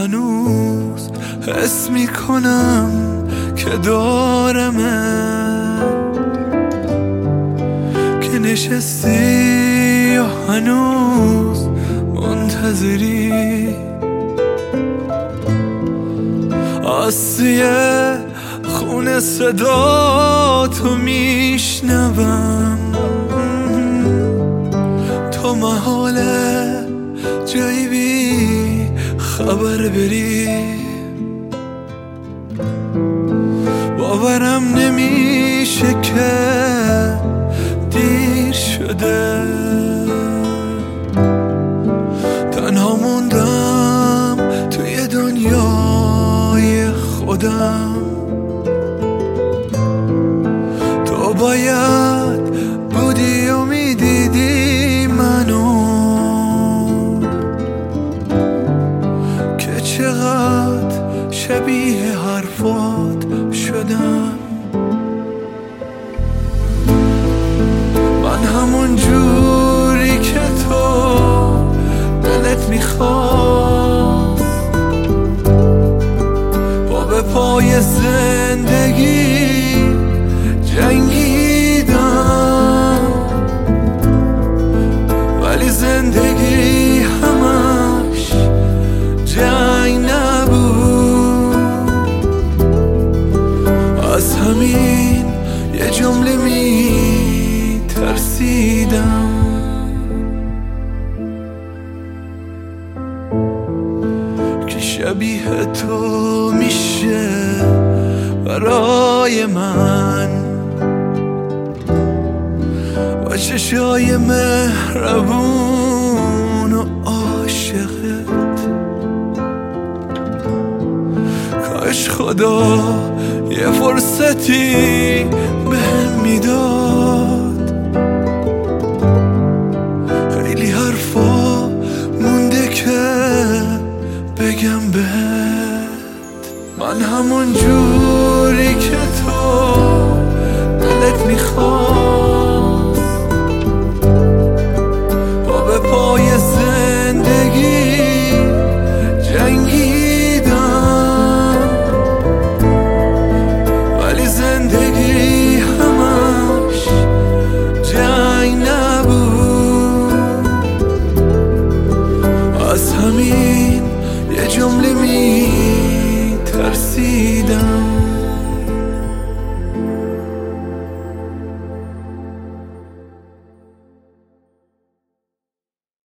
هنوز حس میکنم که دارمت، که نشستی و هنوز منتظری، از سیه خون صدا تو میشنوم، تو محاله جایی بی خبر بری، باورم نمیشه که دیر شده، تنها موندم توی دنیای خودم، تو باید بودی و میدیدی منو که چقدر شبیه حرفات شدم. من همون جوری که تو دلت میخواست، پا به پای زندگی جنگیدم، ولی زندگی همش جنگ نبود، از همین یه جمله ترسیدم، که شبیه تو میشه برای من، با چشای مهربون و عاشقت، کاش خدا یه فرصتی بهم میداد، خیلی حرفا مونده که بگم بهت، من همون جوری که تو دلت میخواست، پا به پای زندگی جنگیدم، ولی زندگی همش جنگ نبود، از همین یه جمله ترسیدم.